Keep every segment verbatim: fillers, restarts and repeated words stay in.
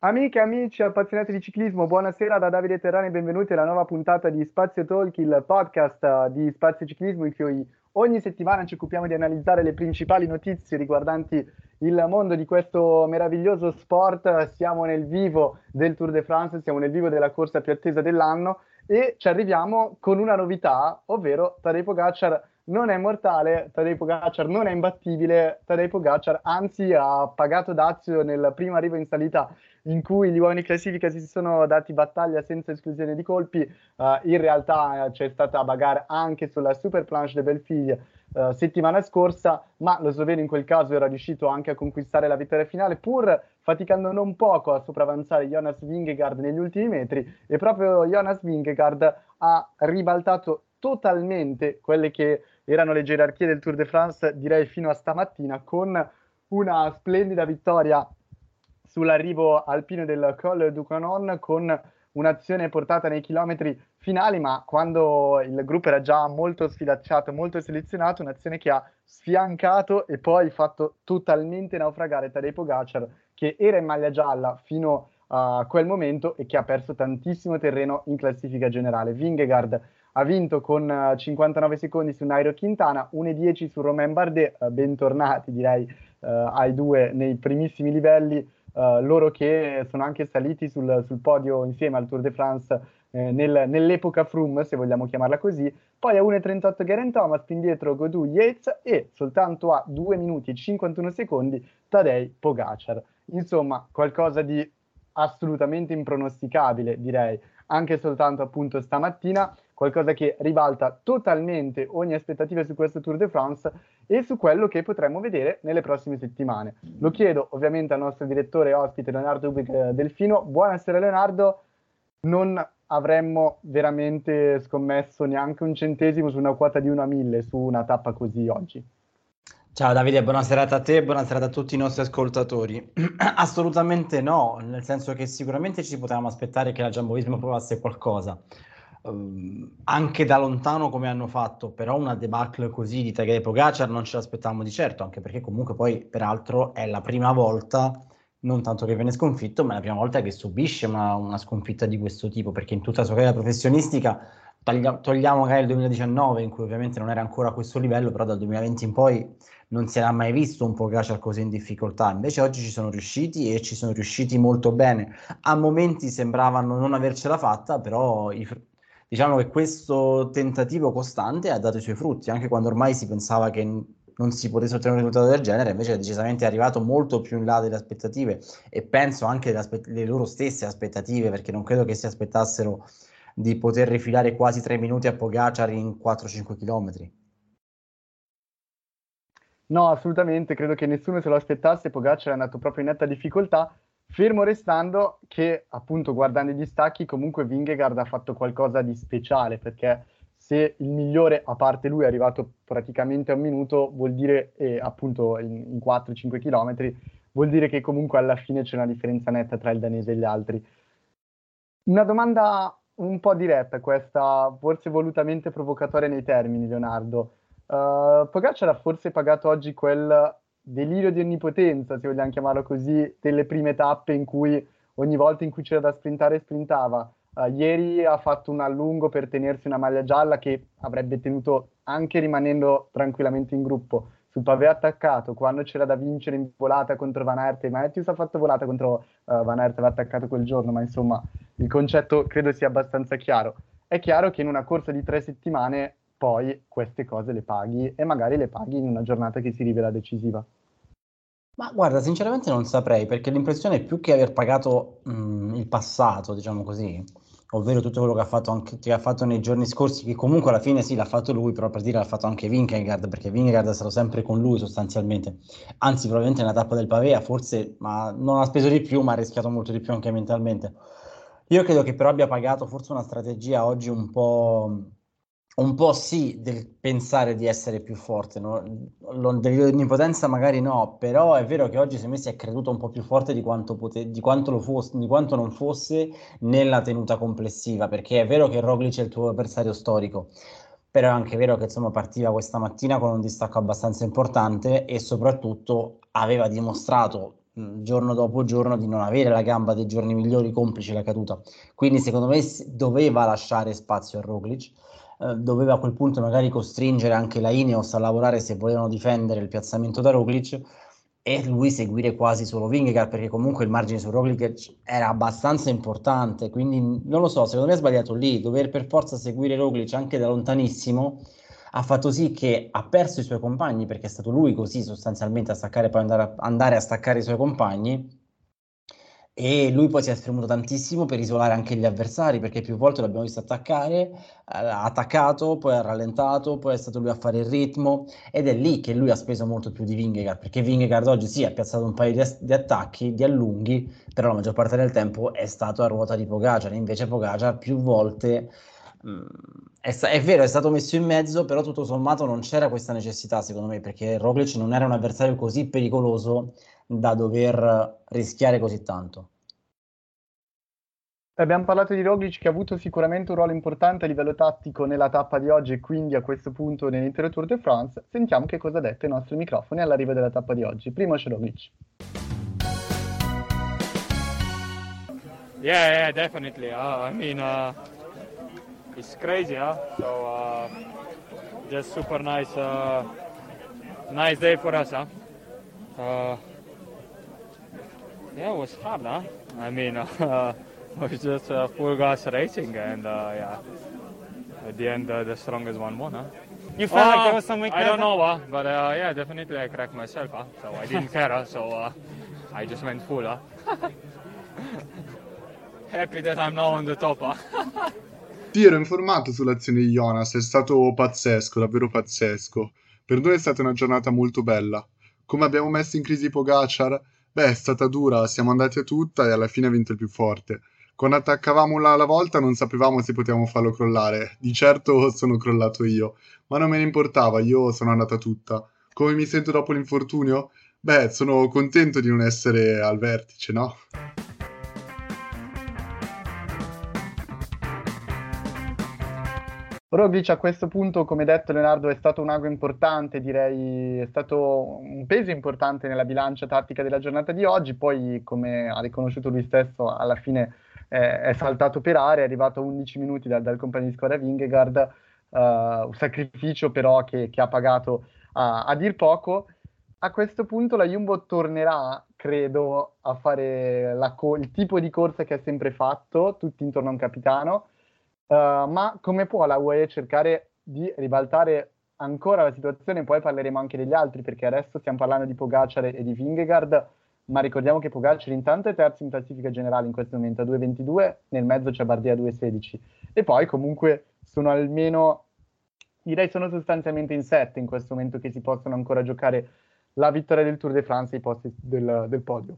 Amiche, amici, appassionati di ciclismo, buonasera da Davide Terrani e benvenuti alla nuova puntata di Spazio Talk, il podcast eh, di Spazio Ciclismo in cui ogni settimana ci occupiamo di analizzare le principali notizie riguardanti il mondo di questo meraviglioso sport. Siamo nel vivo del Tour de France, siamo nel vivo della corsa più attesa dell'anno e ci arriviamo con una novità, ovvero Tadej Pogacar non è mortale, Tadej Pogacar non è imbattibile, Tadej Pogacar anzi ha pagato dazio nel primo arrivo in salita in cui gli uomini classifica si sono dati battaglia senza esclusione di colpi. Uh, in realtà uh, c'è stata bagarre anche sulla Super Planche de Belleville uh, settimana scorsa, ma lo sloveno in quel caso era riuscito anche a conquistare la vittoria finale, pur faticando non poco a sopravanzare Jonas Vingegaard negli ultimi metri, e proprio Jonas Vingegaard ha ribaltato totalmente quelle che erano le gerarchie del Tour de France, direi fino a stamattina, con una splendida vittoria sull'arrivo alpino del Col du Canon, con un'azione portata nei chilometri finali, ma quando il gruppo era già molto sfilacciato, molto selezionato, un'azione che ha sfiancato e poi fatto totalmente naufragare Tadej Pogacar, che era in maglia gialla fino a quel momento e che ha perso tantissimo terreno in classifica generale. Vingegaard ha vinto con uh, cinquantanove secondi su Nairo Quintana, uno e dieci su Romain Bardet, uh, bentornati direi uh, ai due nei primissimi livelli. Uh, loro che sono anche saliti sul, sul podio insieme al Tour de France eh, nel, nell'epoca Froome, se vogliamo chiamarla così. Poi a uno e trentotto Geraint Thomas, più indietro Gaudu, Yates e soltanto a due minuti e cinquantuno secondi Tadej Pogacar. Insomma, qualcosa di assolutamente impronosticabile, direi, anche soltanto appunto stamattina, qualcosa che ribalta totalmente ogni aspettativa su questo Tour de France e su quello che potremo vedere nelle prossime settimane. Lo chiedo ovviamente al nostro direttore e ospite Leonardo Ubic Delfino. Buonasera Leonardo, non avremmo veramente scommesso neanche un centesimo su una quota di uno a mille su una tappa così oggi. Ciao Davide, buona serata a te, buona serata a tutti i nostri ascoltatori. Assolutamente no, nel senso che sicuramente ci potevamo aspettare che la Jumbo-Visma provasse qualcosa, um, anche da lontano come hanno fatto, però una debacle così di Tadej Pogacar non ce l'aspettavamo di certo, anche perché comunque poi peraltro è la prima volta, non tanto che viene sconfitto, ma è la prima volta che subisce una, una sconfitta di questo tipo, perché in tutta la sua carriera professionistica toglia- togliamo magari il duemiladiciannove in cui ovviamente non era ancora a questo livello, però dal duemilaventi in poi non si era mai visto un Pogacar così in difficoltà, invece oggi ci sono riusciti e ci sono riusciti molto bene. A momenti sembravano non avercela fatta, però i, diciamo che questo tentativo costante ha dato i suoi frutti, anche quando ormai si pensava che non si potesse ottenere un risultato del genere, invece è decisamente arrivato molto più in là delle aspettative e penso anche delle loro stesse aspettative, perché non credo che si aspettassero di poter rifilare quasi tre minuti a Pogacar in quattro cinque chilometri. No, assolutamente, credo che nessuno se lo aspettasse. Pogacar è andato proprio in netta difficoltà, fermo restando che, appunto, guardando i distacchi, comunque Vingegaard ha fatto qualcosa di speciale, perché se il migliore, a parte lui, è arrivato praticamente a un minuto, vuol dire, e appunto in, in quattro cinque chilometri, vuol dire che comunque alla fine c'è una differenza netta tra il danese e gli altri. Una domanda un po' diretta, questa, forse volutamente provocatoria nei termini, Leonardo. Uh, Pogacar ha forse pagato oggi quel delirio di onnipotenza, se vogliamo chiamarlo così, delle prime tappe in cui ogni volta in cui c'era da sprintare, sprintava. Uh, ieri ha fatto un allungo per tenersi una maglia gialla che avrebbe tenuto anche rimanendo tranquillamente in gruppo. Sul pavé attaccato, quando c'era da vincere in volata contro Van Aert, e Matthews ha fatto volata contro uh, Van Aert, aveva attaccato quel giorno, ma insomma il concetto credo sia abbastanza chiaro. È chiaro che in una corsa di tre settimane poi queste cose le paghi e magari le paghi in una giornata che si rivela decisiva. Ma guarda, sinceramente non saprei, perché l'impressione è più che aver pagato mh, il passato, diciamo così, ovvero tutto quello che ha fatto anche, che ha fatto nei giorni scorsi, che comunque alla fine sì, l'ha fatto lui, però per dire l'ha fatto anche Vingegaard, perché Vingegaard è stato sempre con lui sostanzialmente. Anzi, probabilmente nella tappa del Pavea, forse, ma non ha speso di più, ma ha rischiato molto di più anche mentalmente. Io credo che però abbia pagato forse una strategia oggi un po', un po' sì, del pensare di essere più forte, no? Lo- Dell'onnipotenza magari no, però è vero che oggi secondo me si è creduto un po' più forte di quanto, pote- di quanto lo fosse, di quanto non fosse nella tenuta complessiva, perché è vero che Roglic è il tuo avversario storico, però è anche vero che insomma partiva questa mattina con un distacco abbastanza importante e soprattutto aveva dimostrato mh, giorno dopo giorno di non avere la gamba dei giorni migliori, complice la caduta. Quindi secondo me doveva lasciare spazio a Roglic, eh, doveva a quel punto magari costringere anche la Ineos a lavorare se volevano difendere il piazzamento da Roglic, e lui seguire quasi solo Vingegaard, perché comunque il margine su Roglic era abbastanza importante, quindi non lo so, secondo me è sbagliato lì, dover per forza seguire Roglic anche da lontanissimo ha fatto sì che ha perso i suoi compagni, perché è stato lui così sostanzialmente a staccare, poi andare a, andare a staccare i suoi compagni, e lui poi si è spremuto tantissimo per isolare anche gli avversari, perché più volte l'abbiamo visto attaccare, ha attaccato, poi ha rallentato, poi è stato lui a fare il ritmo, ed è lì che lui ha speso molto più di Vingegaard, perché Vingegaard oggi sì ha piazzato un paio di, di attacchi, di allunghi, però la maggior parte del tempo è stato a ruota di Pogacar, invece Pogacar più volte mh, è, sta- è vero, è stato messo in mezzo, però tutto sommato non c'era questa necessità secondo me, perché Roglic non era un avversario così pericoloso da dover rischiare così tanto. Abbiamo parlato di Roglic che ha avuto sicuramente un ruolo importante a livello tattico nella tappa di oggi e quindi a questo punto nell'intero Tour de France. Sentiamo che cosa ha detto ai nostri microfoni all'arrivo della tappa di oggi. Primo c'è Roglic. Yeah, yeah, definitely. Uh, I mean, uh, it's crazy, huh? So, uh, just super nice, uh, nice day for us, huh? Uh, yeah, it was hard, huh? I mean, uh, it was just uh, full gas racing, and uh, yeah, at the end, uh, the strongest one won, huh? You felt like Uh, there was some weakness? I don't know, huh? But uh, yeah, definitely I cracked myself, huh? So I didn't care, huh? So uh, I just went full, huh? Happy that I'm now on the top, huh? Sì, ero informato sull'azione di Jonas, è stato pazzesco, davvero pazzesco. Per noi è stata una giornata molto bella. Come abbiamo messo in crisi Pogacar? Beh, è stata dura, siamo andati a tutta e alla fine ha vinto il più forte. Quando attaccavamo là alla volta non sapevamo se potevamo farlo crollare. Di certo sono crollato io, ma non me ne importava, io sono andata a tutta. Come mi sento dopo l'infortunio? Beh, sono contento di non essere al vertice, no? Roglic a questo punto, come detto Leonardo, è stato un ago importante, direi, è stato un peso importante nella bilancia tattica della giornata di oggi, poi come ha riconosciuto lui stesso, alla fine eh, è saltato per area, è arrivato a undici minuti dal, dal compagno di squadra Vingegaard, eh, un sacrificio però che, che ha pagato a, a dir poco. A questo punto la Jumbo tornerà, credo, a fare la co- il tipo di corsa che ha sempre fatto, tutti intorno a un capitano. Uh, ma come può la U A E cercare di ribaltare ancora la situazione? Poi parleremo anche degli altri, perché adesso stiamo parlando di Pogacar e di Vingegaard, ma ricordiamo che Pogacar intanto è terzo in classifica generale in questo momento a due virgola ventidue, nel mezzo c'è Bardet a due virgola sedici, e poi comunque sono almeno, direi sono sostanzialmente in sette in questo momento, che si possono ancora giocare la vittoria del Tour de France e i posti del, del podio.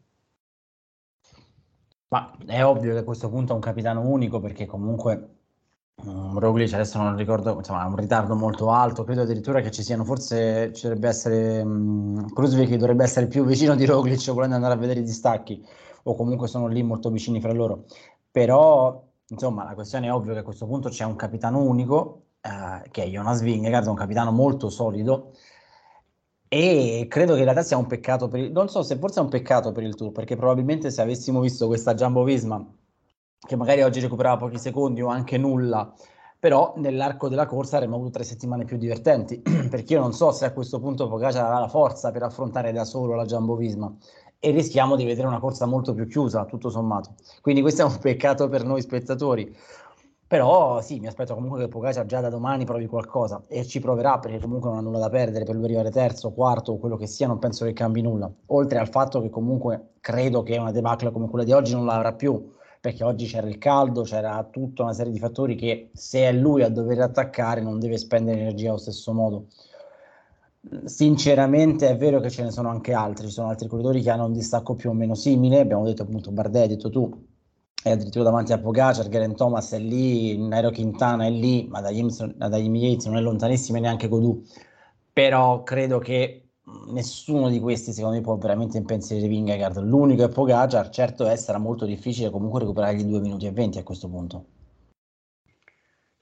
Ma è ovvio che a questo punto è un capitano unico, perché comunque um, Roglic adesso non ricordo, insomma, ha un ritardo molto alto, credo addirittura che ci siano, forse ci dovrebbe essere um, Kruijswijk che dovrebbe essere più vicino di Roglic volendo andare a vedere i distacchi, o comunque sono lì molto vicini fra loro, però insomma la questione è ovvio che a questo punto c'è un capitano unico, eh, che è Jonas Vingegaard, un capitano molto solido, e credo che in realtà sia un peccato per il, non so se forse è un peccato per il Tour, perché probabilmente se avessimo visto questa Jumbo-Visma che magari oggi recuperava pochi secondi o anche nulla, però nell'arco della corsa avremmo avuto tre settimane più divertenti, perché io non so se a questo punto Pogacar avrà la forza per affrontare da solo la Jumbo-Visma, e rischiamo di vedere una corsa molto più chiusa, tutto sommato. Quindi questo è un peccato per noi spettatori. Però sì, mi aspetto comunque che Pogacar già da domani provi qualcosa, e ci proverà, perché comunque non ha nulla da perdere. Per lui arrivare terzo, quarto o quello che sia, non penso che cambi nulla. Oltre al fatto che comunque credo che una debacle come quella di oggi non l'avrà più, perché oggi c'era il caldo, c'era tutta una serie di fattori che, se è lui a dover attaccare, non deve spendere energia allo stesso modo. Sinceramente è vero che ce ne sono anche altri, ci sono altri corridori che hanno un distacco più o meno simile, abbiamo detto appunto Bardet, hai detto tu, è addirittura davanti a Pogacar, Geraint Thomas è lì, Nairo Quintana è lì, ma da Jimmy Yates non è lontanissimo, e neanche Godou, però credo che nessuno di questi secondo me può veramente impensierire Vingegaard. L'unico è Pogacar, certo è, sarà molto difficile comunque recuperare gli due minuti e venti a questo punto.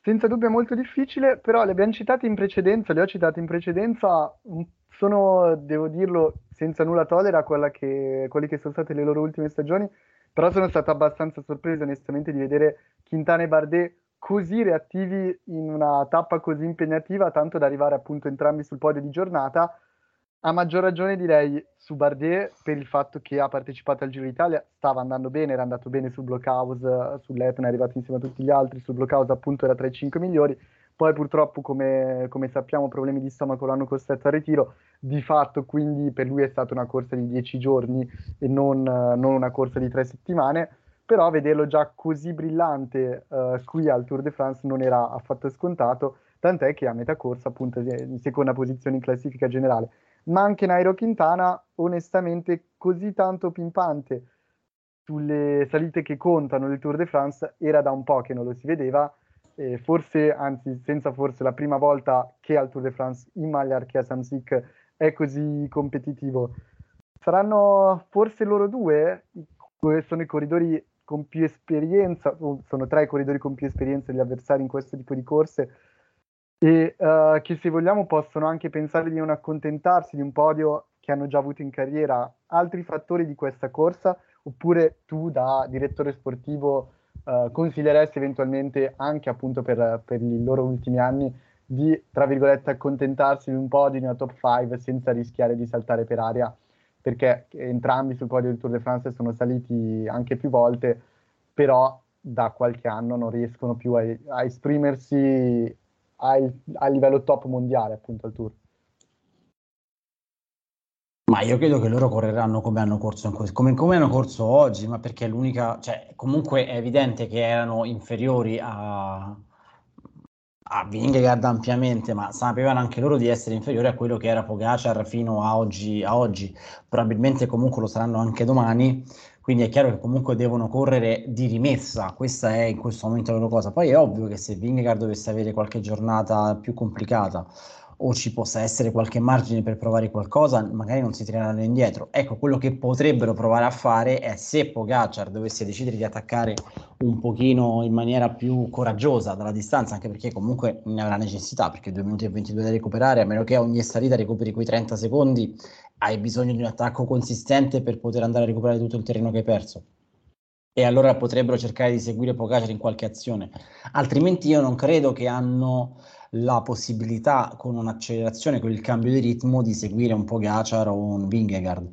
senza dubbio è molto difficile, però le abbiamo citate in precedenza, le ho citate in precedenza, mm, sono, devo dirlo, senza nulla togliere a quella che, quelle che sono state le loro ultime stagioni, però sono stato abbastanza sorpreso onestamente di vedere Quintana e Bardet così reattivi in una tappa così impegnativa, tanto da arrivare appunto entrambi sul podio di giornata. A maggior ragione direi su Bardet per il fatto che ha partecipato al Giro d'Italia, stava andando bene, era andato bene sul Blockhouse, sull'Etna, è arrivato insieme a tutti gli altri, sul Blockhouse appunto era tra i cinque migliori, poi purtroppo come, come sappiamo problemi di stomaco l'hanno costretto al ritiro, di fatto quindi per lui è stata una corsa di dieci giorni e non, non una corsa di tre settimane, però vederlo già così brillante uh, qui al Tour de France non era affatto scontato, tant'è che a metà corsa appunto è in seconda posizione in classifica generale. Ma anche Nairo Quintana, onestamente, così tanto pimpante sulle salite che contano del Tour de France, era da un po' che non lo si vedeva, eh, forse, anzi, senza forse la prima volta che al Tour de France in maglia Arkea Samsic è così competitivo. Saranno forse loro due, sono i corridori con più esperienza, sono tre i corridori con più esperienza degli avversari in questo tipo di corse, e uh, che se vogliamo possono anche pensare di non accontentarsi di un podio che hanno già avuto in carriera. Altri fattori di questa corsa, oppure tu da direttore sportivo uh, consiglieresti eventualmente anche appunto per, per i loro ultimi anni di, tra virgolette, accontentarsi di un podio di una top cinque senza rischiare di saltare per aria, perché entrambi sul podio del Tour de France sono saliti anche più volte, però da qualche anno non riescono più a, a esprimersi a, a livello top mondiale appunto al Tour. Ma io credo che loro correranno come hanno corso in questo, come, come hanno corso oggi, ma perché l'unica, cioè comunque è evidente che erano inferiori a, a Vingegaard ampiamente, ma sapevano anche loro di essere inferiori a quello che era Pogacar fino a oggi, a oggi. Probabilmente comunque lo saranno anche domani, quindi è chiaro che comunque devono correre di rimessa, questa è in questo momento la loro cosa. Poi è ovvio che se Vingegaard dovesse avere qualche giornata più complicata o ci possa essere qualche margine per provare qualcosa, magari non si tireranno indietro. Ecco, quello che potrebbero provare a fare è, se Pogacar dovesse decidere di attaccare un pochino in maniera più coraggiosa dalla distanza, anche perché comunque ne avrà necessità, perché due minuti e ventidue da recuperare, a meno che ogni salita recuperi quei trenta secondi, hai bisogno di un attacco consistente per poter andare a recuperare tutto il terreno che hai perso. E allora potrebbero cercare di seguire Pogacar in qualche azione, altrimenti io non credo che hanno la possibilità, con un'accelerazione, con il cambio di ritmo, di seguire un Pogacar o un Vingegaard.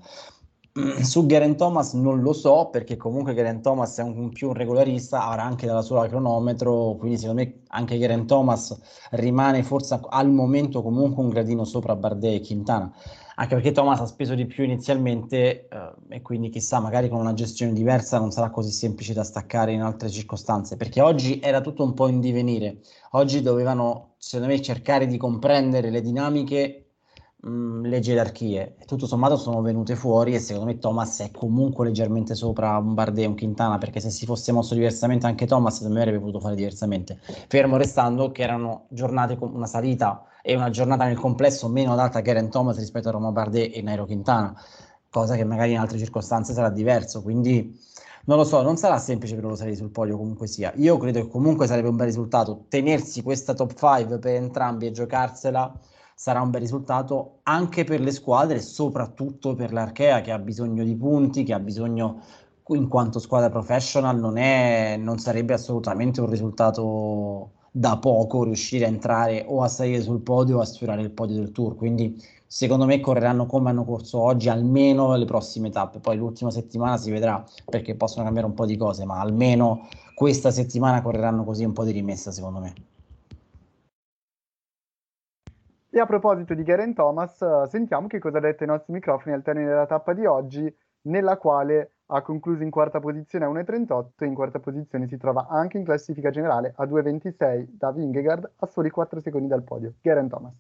Su Geraint Thomas non lo so, perché comunque Geraint Thomas è un, un più un regolarista, avrà anche dalla sola cronometro, quindi secondo me anche Geraint Thomas rimane forse al momento comunque un gradino sopra Bardet e Quintana, anche perché Thomas ha speso di più inizialmente, eh, e quindi chissà, magari con una gestione diversa non sarà così semplice da staccare in altre circostanze, perché oggi era tutto un po' in divenire. Oggi dovevano, secondo me, cercare di comprendere le dinamiche, mh, le gerarchie, e tutto sommato sono venute fuori, e secondo me Thomas è comunque leggermente sopra un Bardet e un Quintana, perché se si fosse mosso diversamente anche Thomas secondo me avrebbe potuto fare diversamente, fermo restando che erano giornate con una salita e una giornata nel complesso meno adatta a Geraint Thomas rispetto a Romain Bardet e Nairo Quintana, cosa che magari in altre circostanze sarà diverso, quindi non lo so, non sarà semplice per loro salire sul podio comunque sia. Io credo che comunque sarebbe un bel risultato, tenersi questa top cinque per entrambi e giocarsela sarà un bel risultato anche per le squadre, soprattutto per l'Arkea, che ha bisogno di punti, che ha bisogno, in quanto squadra professional, non è, non sarebbe assolutamente un risultato da poco riuscire a entrare o a salire sul podio o a sfiorare il podio del Tour, quindi secondo me correranno come hanno corso oggi almeno le prossime tappe, poi l'ultima settimana si vedrà, perché possono cambiare un po' di cose, ma almeno questa settimana correranno così un po' di rimessa secondo me. E a proposito di Geraint Thomas, sentiamo che cosa ha detto ai nostri microfoni al termine della tappa di oggi, nella quale ha concluso in quarta posizione a uno e trentotto, e in quarta posizione si trova anche in classifica generale a due e ventisei da Vingegaard, a soli quattro secondi dal podio. Geraint Thomas.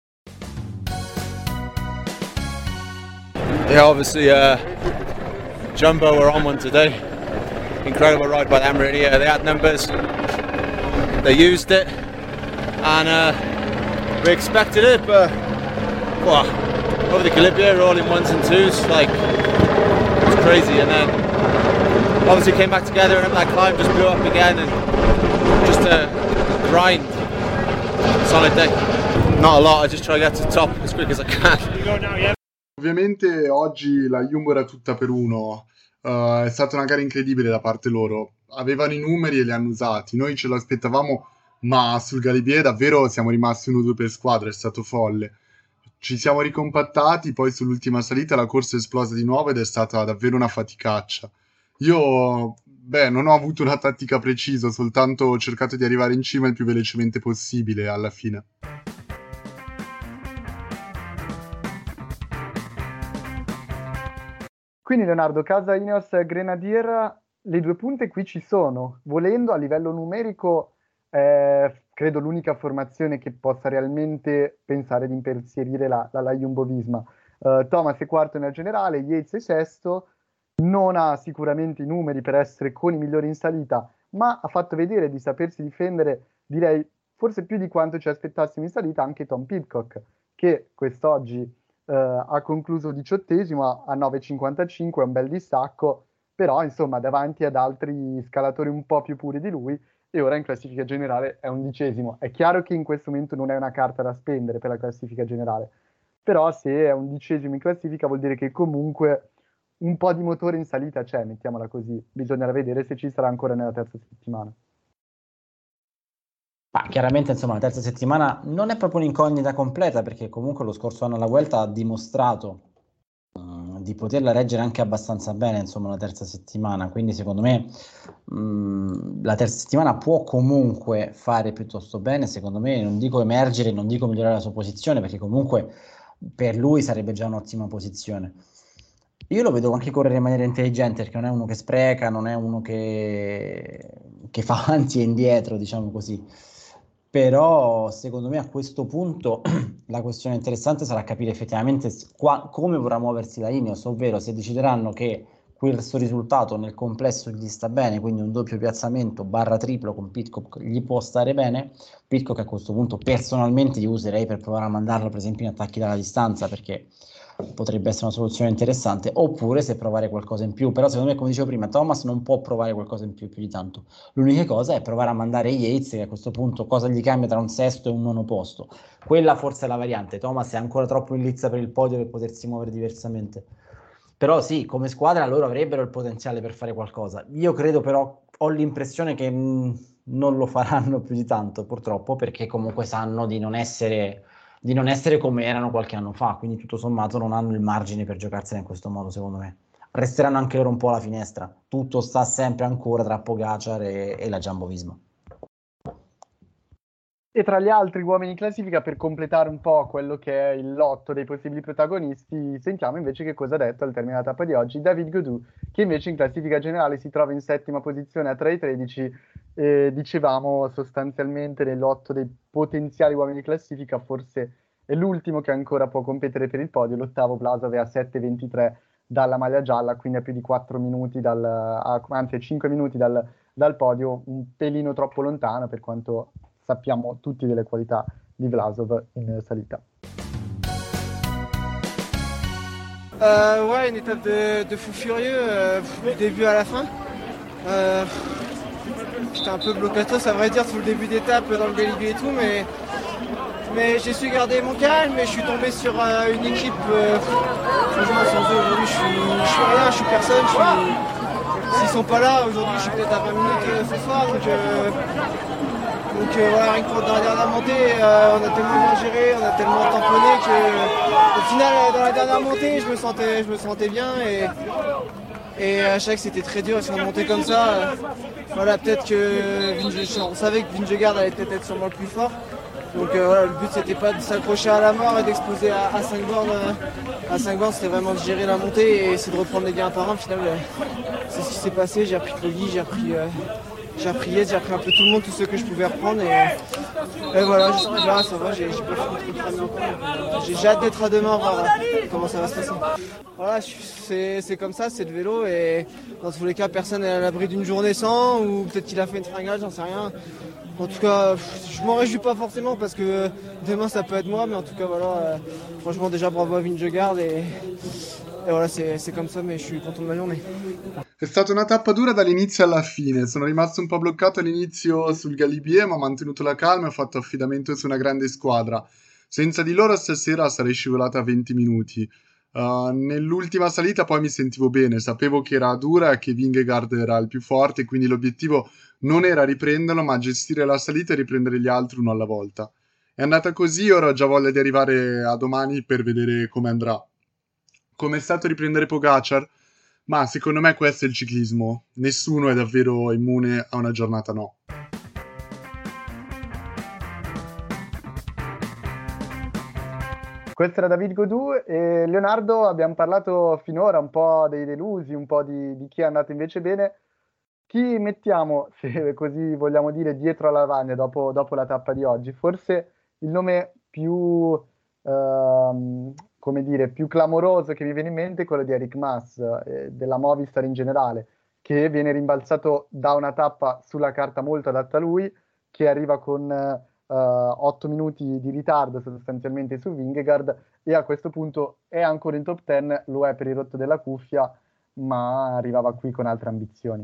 Yeah, obviously uh, Jumbo were on one today. Incredible ride by them really. Uh, they had numbers, they used it, and uh, we expected it, but wow, over the Galibier all in ones and twos, like it's crazy. And then obviously came back together and up that climb just blew up again, and just a grind. Solid day. Not a lot, I just try to get to the top as quick as I can. Ovviamente oggi la Jumbo era tutta per uno, uh, è stata una gara incredibile da parte loro, avevano i numeri e li hanno usati, noi ce l'aspettavamo, ma sul Galibier davvero siamo rimasti uno due per squadra, è stato folle. Ci siamo ricompattati, poi sull'ultima salita la corsa è esplosa di nuovo ed è stata davvero una faticaccia. Io, beh, non ho avuto una tattica precisa, ho soltanto cercato di arrivare in cima il più velocemente possibile alla fine. Quindi Leonardo, casa Ineos Grenadier, le due punte qui ci sono. Volendo a livello numerico, eh, credo l'unica formazione che possa realmente pensare di impensierire la, la, la Jumbo-Visma. Uh, Thomas è quarto nella generale, Yates è sesto, non ha sicuramente i numeri per essere con i migliori in salita, ma ha fatto vedere di sapersi difendere, direi, forse più di quanto ci aspettassimo in salita, anche Tom Pidcock, che quest'oggi Uh, ha concluso diciottesimo a nove virgola cinquantacinque, è un bel distacco, però insomma davanti ad altri scalatori un po' più puri di lui, e ora in classifica generale è undicesimo. È chiaro che in questo momento non è una carta da spendere per la classifica generale, però se è undicesimo in classifica vuol dire che comunque un po' di motore in salita c'è, mettiamola così. Bisognerà vedere se ci sarà ancora nella terza settimana. Ma chiaramente, insomma, la terza settimana non è proprio un'incognita completa, perché comunque lo scorso anno la Vuelta ha dimostrato uh, di poterla reggere anche abbastanza bene, insomma, la terza settimana. Quindi secondo me mh, la terza settimana può comunque fare piuttosto bene, secondo me, non dico emergere, non dico migliorare la sua posizione, perché comunque per lui sarebbe già un'ottima posizione. Io lo vedo anche correre in maniera intelligente, perché non è uno che spreca, non è uno che, che fa avanti e indietro, diciamo così. Però secondo me a questo punto la questione interessante sarà capire effettivamente qua, come vorrà muoversi la Ineos, ovvero se decideranno che questo risultato nel complesso gli sta bene, quindi un doppio piazzamento barra triplo con Pidcock gli può stare bene. Pidcock a questo punto personalmente io userei per provare a mandarlo per esempio in attacchi dalla distanza, perché potrebbe essere una soluzione interessante, oppure se provare qualcosa in più. Però secondo me, come dicevo prima, Thomas non può provare qualcosa in più più di tanto. L'unica cosa è provare a mandare Yates, che a questo punto cosa gli cambia tra un sesto e un nono posto. Quella forse è la variante. Thomas è ancora troppo in lizza per il podio per potersi muovere diversamente. Però sì, come squadra loro avrebbero il potenziale per fare qualcosa. Io credo però, ho l'impressione che mh, non lo faranno più di tanto purtroppo, perché comunque sanno di non essere di non essere come erano qualche anno fa, quindi tutto sommato non hanno il margine per giocarsela in questo modo, secondo me. Resteranno anche loro un po' alla finestra, tutto sta sempre ancora tra Pogacar e, e la Jumbo-Visma. E tra gli altri uomini in classifica, per completare un po' quello che è il lotto dei possibili protagonisti, sentiamo invece che cosa ha detto al termine della tappa di oggi David Gaudu, che invece in classifica generale si trova in settima posizione a tre virgola tredici. Eh, dicevamo sostanzialmente nel lotto dei potenziali uomini in classifica, forse è l'ultimo che ancora può competere per il podio. L'ottavo Vlasov è a sette virgola ventitré dalla maglia gialla, quindi a più di quattro minuti dal, a, anzi a cinque minuti dal, dal podio, un pelino troppo lontano per quanto sappiamo tutti delle qualità di Vlasov in salita. Euh, ouais, une étape de, de fou furieux euh, du début à la fin. Euh, J'étais un peu blocatos, à vrai dire, sur le début d'étape dans le Galibier et tout, mais, mais j'ai su garder mon calme et je suis tombé sur euh, une équipe. Euh, franchement, sans eux, aujourd'hui, je suis, je suis rien, je suis personne. Je suis, s'ils sont pas là, aujourd'hui, je suis peut-être à vingt minutes euh, ce soir. Donc, euh, donc euh, voilà, rien que pour dans la dernière montée, euh, on a tellement bien géré, on a tellement tamponné que, au final, dans la dernière montée, je me sentais, je me sentais bien et. Et à chaque c'était très dur, si on montait comme ça, euh, voilà, peut-être que Vingegaard, on savait que Vingegaard allait peut-être être sûrement le plus fort. Donc euh, voilà, le but c'était pas de s'accrocher à la mort et d'exploser à, à cinq bornes. Euh, à cinq bornes, c'était vraiment de gérer la montée et essayer de reprendre les gains un par un. Au final, euh, c'est ce qui s'est passé. J'ai repris Poggi, j'ai repris, euh, j'ai repris Yates, j'ai repris un peu tout le monde, tous ceux que je pouvais reprendre. Et, et voilà, je là, ça va, j'ai, j'ai pas fait trop de encore. J'ai, j'ai hâte d'être à demain, voir comment ça va se passer. Voilà, c'est, c'est comme ça, c'est le vélo et dans tous les cas, personne n'est à l'abri d'une journée sans, ou peut-être qu'il a fait une fringale, j'en sais rien. En tout cas, je m'en réjouis pas forcément parce que demain ça peut être moi, mais en tout cas voilà, euh, franchement déjà bravo à Vingegaard et, et voilà, c'est, c'est comme ça, mais je suis content de ma journée. È stata una tappa dura dall'inizio alla fine, sono rimasto un po' bloccato all'inizio sul Galibier, ma ho mantenuto la calma e ho fatto affidamento su una grande squadra. Senza di loro stasera sarei scivolata a venti minuti. Uh, nell'ultima salita poi mi sentivo bene, sapevo che era dura e che Vingegaard era il più forte, quindi l'obiettivo non era riprenderlo, ma gestire la salita e riprendere gli altri uno alla volta. È andata così, ora ho già voglia di arrivare a domani per vedere come andrà. Come è stato riprendere Pogacar? Ma secondo me questo è il ciclismo. Nessuno è davvero immune a una giornata no. Questo era David Gaudu e Leonardo. Abbiamo parlato finora un po' dei delusi, un po' di, di chi è andato invece bene. Chi mettiamo, se così vogliamo dire, dietro alla lavagna dopo, dopo la tappa di oggi? Forse il nome più... Ehm, come dire, più clamoroso che mi viene in mente è quello di Enric Mas, eh, della Movistar in generale, che viene rimbalzato da una tappa sulla carta molto adatta a lui, che arriva con eh, otto minuti di ritardo sostanzialmente su Vingegaard, e a questo punto è ancora in top dieci, lo è per il rotto della cuffia, ma arrivava qui con altre ambizioni.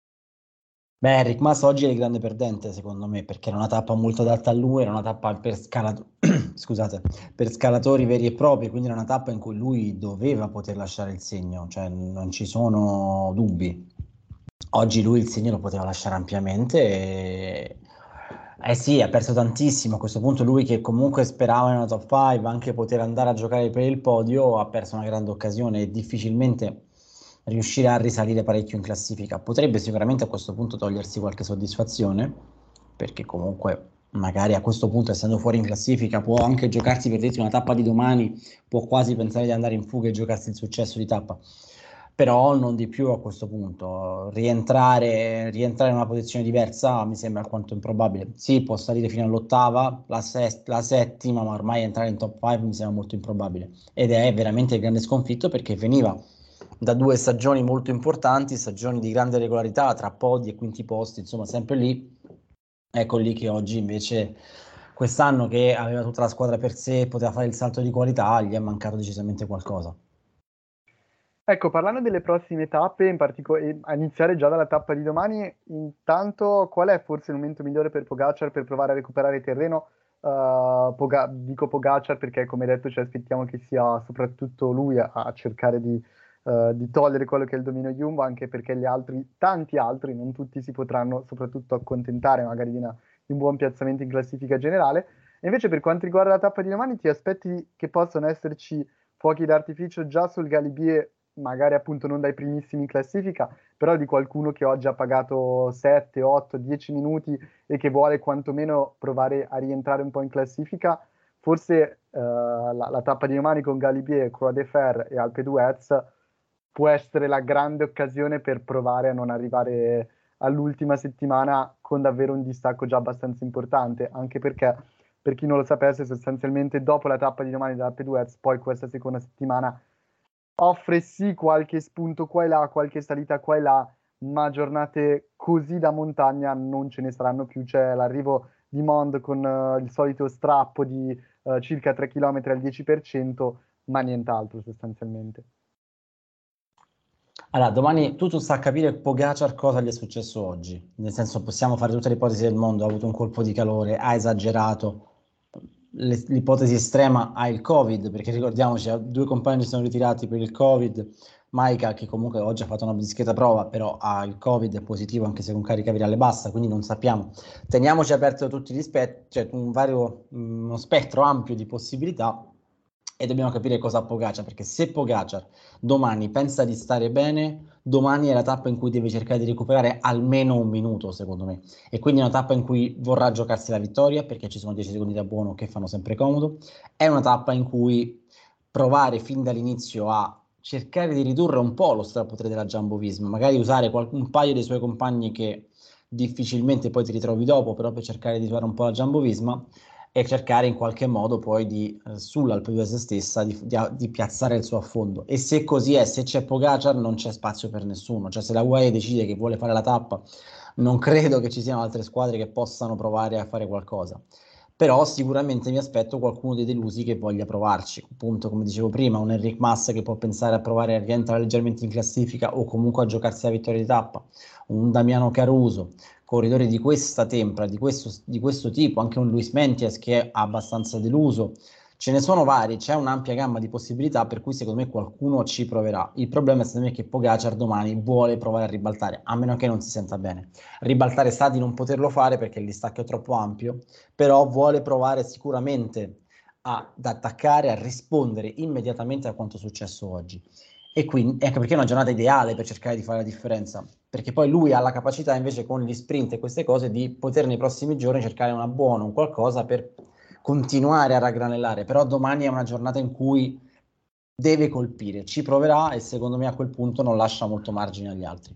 Beh, Enric Mas oggi è il grande perdente, secondo me, perché era una tappa molto adatta a lui, era una tappa per, scalato- Scusate, per scalatori veri e propri, quindi era una tappa in cui lui doveva poter lasciare il segno, cioè non ci sono dubbi. Oggi lui il segno lo poteva lasciare ampiamente e... Eh sì, ha perso tantissimo. A questo punto lui, che comunque sperava in una top cinque, anche poter andare a giocare per il podio, ha perso una grande occasione e difficilmente riuscirà a risalire parecchio in classifica. Potrebbe sicuramente a questo punto togliersi qualche soddisfazione, perché comunque magari a questo punto, essendo fuori in classifica, può anche giocarsi per dirti una tappa di domani, può quasi pensare di andare in fuga e giocarsi il successo di tappa, però non di più a questo punto. Rientrare, rientrare in una posizione diversa mi sembra alquanto improbabile. Sì, può salire fino all'ottava, la, sest- la settima, ma ormai entrare in top cinque mi sembra molto improbabile, ed è veramente il grande sconfitto, perché veniva da due stagioni molto importanti, stagioni di grande regolarità tra podi e quinti posti, insomma sempre lì. Ecco lì che oggi invece, quest'anno che aveva tutta la squadra per sé, poteva fare il salto di qualità, gli è mancato decisamente qualcosa. Ecco, parlando delle prossime tappe, in particolare a iniziare già dalla tappa di domani, intanto qual è forse il momento migliore per Pogacar per provare a recuperare terreno? Uh, Poga- dico Pogacar perché, come detto, ci aspettiamo che sia soprattutto lui a, a cercare di, uh, di togliere quello che è il dominio Jumbo, anche perché gli altri, tanti altri, non tutti si potranno soprattutto accontentare magari di, una, di un buon piazzamento in classifica generale. E invece per quanto riguarda la tappa di domani, ti aspetti che possano esserci fuochi d'artificio già sul Galibier, magari appunto non dai primissimi in classifica, però di qualcuno che oggi ha pagato sette, otto, dieci minuti e che vuole quantomeno provare a rientrare un po' in classifica. Forse uh, la, la tappa di domani con Galibier, Croix de Fer e Alpe d'Huez può essere la grande occasione per provare a non arrivare all'ultima settimana con davvero un distacco già abbastanza importante, anche perché, per chi non lo sapesse, sostanzialmente dopo la tappa di domani dell'Alpe d'Huez, poi questa seconda settimana offre sì qualche spunto qua e là, qualche salita qua e là, ma giornate così da montagna non ce ne saranno più. C'è l'arrivo di Mond con uh, il solito strappo di uh, circa tre chilometri al dieci per cento, ma nient'altro sostanzialmente. Allora, domani tutto sta a capire Pogacar cosa gli è successo oggi, nel senso, possiamo fare tutte le ipotesi del mondo: ha avuto un colpo di calore, ha esagerato. Le, l'ipotesi estrema ha il Covid, perché ricordiamoci, due compagni sono ritirati per il Covid. Maika, che comunque oggi ha fatto una discreta prova, però ha il Covid, è positivo anche se con carica virale bassa, quindi non sappiamo. Teniamoci aperto tutti gli spettri, cioè un vario, uno spettro ampio di possibilità, e dobbiamo capire cosa ha Pogacar, perché se Pogacar domani pensa di stare bene, domani è la tappa in cui deve cercare di recuperare almeno un minuto, secondo me, e quindi è una tappa in cui vorrà giocarsi la vittoria, perché ci sono dieci secondi da buono che fanno sempre comodo. È una tappa in cui provare fin dall'inizio a cercare di ridurre un po' lo strappo tre della Jumbo-Visma, magari usare qual- un paio dei suoi compagni che difficilmente poi ti ritrovi dopo, però per cercare di usare un po' la Jumbo-Visma, e cercare in qualche modo poi di, eh, sull'Alpe d'Huez stessa, di, di, di piazzare il suo affondo. E se così è, se c'è Pogacar non c'è spazio per nessuno, cioè se la U A E decide che vuole fare la tappa, non credo che ci siano altre squadre che possano provare a fare qualcosa. però sicuramente mi aspetto qualcuno dei delusi che voglia provarci, appunto come dicevo prima, un Enric Mas che può pensare a provare a rientrare leggermente in classifica o comunque a giocarsi la vittoria di tappa, un Damiano Caruso, corridori di questa tempra, di questo, di questo tipo, anche un Luis Mentias che è abbastanza deluso. Ce ne sono vari, c'è un'ampia gamma di possibilità per cui secondo me qualcuno ci proverà. Il problema secondo me è che Pogacar domani vuole provare a ribaltare, a meno che non si senta bene. Ribaltare sta di non poterlo fare perché il distacco è troppo ampio, però vuole provare sicuramente a, ad attaccare, a rispondere immediatamente a quanto è successo oggi. E quindi ecco perché è una giornata ideale per cercare di fare la differenza, perché poi lui ha la capacità invece con gli sprint e queste cose di poter nei prossimi giorni cercare una buona, un qualcosa per continuare a raggranellare, però domani è una giornata in cui deve colpire, ci proverà e secondo me a quel punto non lascia molto margine agli altri.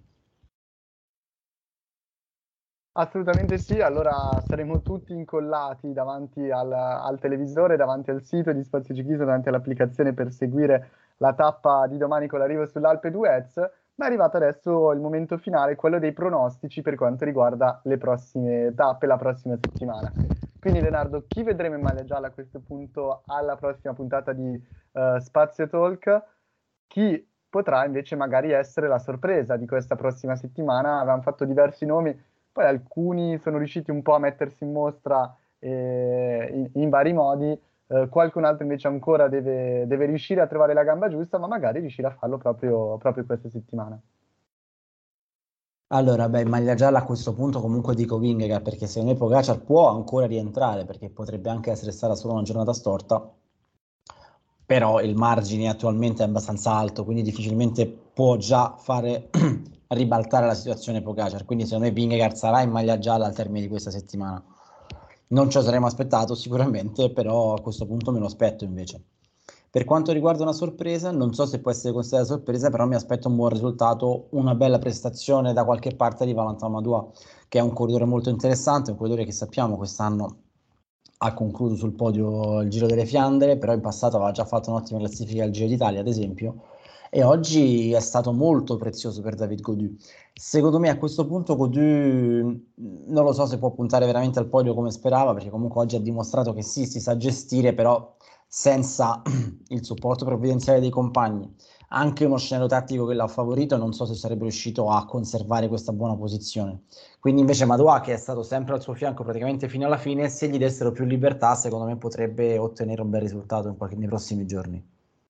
Assolutamente sì, allora saremo tutti incollati davanti al, al televisore, davanti al sito di Spazio Ciclismo, davanti all'applicazione per seguire la tappa di domani con l'arrivo sull'Alpe d'Huez, ma è arrivato adesso il momento finale, quello dei pronostici per quanto riguarda le prossime tappe, la prossima settimana. Quindi Leonardo, chi vedremo in maglia gialla a questo punto alla prossima puntata di uh, Spazio Talk? Chi potrà invece magari essere la sorpresa di questa prossima settimana? Avevamo fatto diversi nomi, poi alcuni sono riusciti un po' a mettersi in mostra eh, in, in vari modi, eh, qualcun altro invece ancora deve, deve riuscire a trovare la gamba giusta, ma magari riuscire a farlo proprio, proprio questa settimana. Allora, beh, in maglia gialla a questo punto comunque dico Vingegaard, perché secondo me Pogacar può ancora rientrare, perché potrebbe anche essere stata solo una giornata storta, però il margine attualmente è abbastanza alto, quindi difficilmente può già fare ribaltare la situazione Pogacar, quindi secondo me Vingegaard sarà in maglia gialla al termine di questa settimana. Non ce lo saremmo aspettato sicuramente, però a questo punto me lo aspetto invece. Per quanto riguarda una sorpresa, non so se può essere considerata sorpresa, però mi aspetto un buon risultato, una bella prestazione da qualche parte di Valentin Madouas, che è un corridore molto interessante, un corridore che sappiamo quest'anno ha concluso sul podio il Giro delle Fiandre, però in passato aveva già fatto un'ottima classifica al Giro d'Italia, ad esempio, e oggi è stato molto prezioso per David Gaudu. Secondo me a questo punto Gaudu non lo so se può puntare veramente al podio come sperava, perché comunque oggi ha dimostrato che sì, si sa gestire, però senza il supporto provvidenziale dei compagni, anche uno scenario tattico che l'ha favorito, non so se sarebbe riuscito a conservare questa buona posizione. Quindi invece Madouas, che è stato sempre al suo fianco praticamente fino alla fine, se gli dessero più libertà, secondo me potrebbe ottenere un bel risultato in qualche, nei prossimi giorni.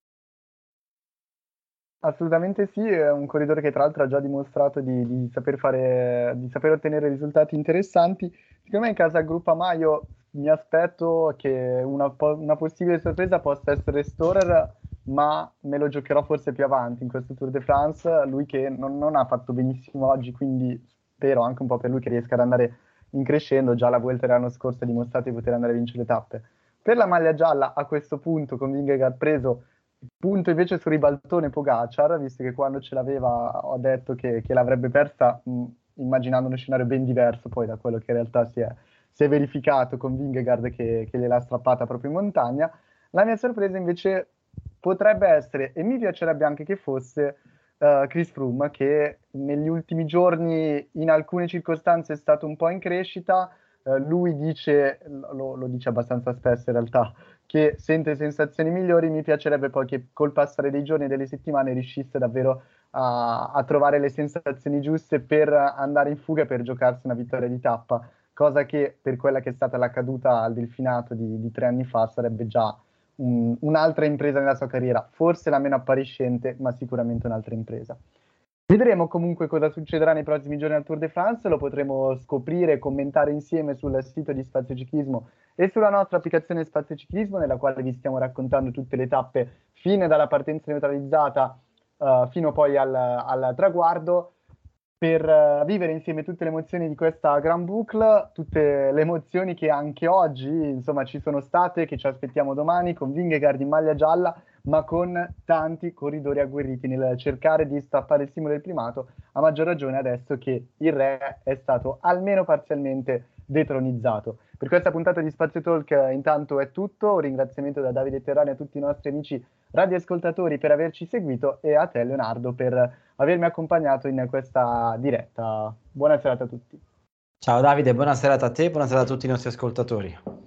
Assolutamente sì, è un corridore che tra l'altro ha già dimostrato di, di saper fare, di saper ottenere risultati interessanti. Secondo me in casa Grupama io mi aspetto che una, po- una possibile sorpresa possa essere Storer, ma me lo giocherò forse più avanti in questo Tour de France. Lui che non, non ha fatto benissimo oggi, quindi spero anche un po' per lui che riesca ad andare in crescendo. Già la Vuelta dell'anno scorso ha dimostrato di poter andare a vincere le tappe. Per la maglia gialla, a questo punto, con Vingegaard preso, punto invece su ribaltone Pogacar, visto che quando ce l'aveva ho detto che, che l'avrebbe persa, mh, immaginando uno scenario ben diverso poi da quello che in realtà si è, si è verificato con Vingegaard che, che gliel'ha strappata proprio in montagna. La mia sorpresa invece potrebbe essere, e mi piacerebbe anche che fosse, uh, Chris Froome, che negli ultimi giorni in alcune circostanze è stato un po' in crescita. Uh, lui dice, lo, lo dice abbastanza spesso in realtà, che sente sensazioni migliori. Mi piacerebbe poi che col passare dei giorni e delle settimane riuscisse davvero a, a trovare le sensazioni giuste per andare in fuga e per giocarsi una vittoria di tappa, cosa che per quella che è stata la caduta al Delfinato di, di tre anni fa sarebbe già un, un'altra impresa nella sua carriera, forse la meno appariscente, ma sicuramente un'altra impresa. Vedremo comunque cosa succederà nei prossimi giorni al Tour de France, lo potremo scoprire e commentare insieme sul sito di Spazio Ciclismo e sulla nostra applicazione Spazio Ciclismo, nella quale vi stiamo raccontando tutte le tappe fino dalla partenza neutralizzata uh, fino poi al, al traguardo, per uh, vivere insieme tutte le emozioni di questa Grand Boucle, tutte le emozioni che anche oggi insomma ci sono state, che ci aspettiamo domani con Vingegaard in maglia gialla, ma con tanti corridori agguerriti nel cercare di strappare il simbolo del primato, a maggior ragione adesso che il re è stato almeno parzialmente detronizzato. Per questa puntata di Spazio Talk intanto è tutto, un ringraziamento da Davide Terrani a tutti i nostri amici radioascoltatori per averci seguito e a te Leonardo per avermi accompagnato in questa diretta. Buona serata a tutti. Ciao Davide, buona serata a te, buona serata a tutti i nostri ascoltatori.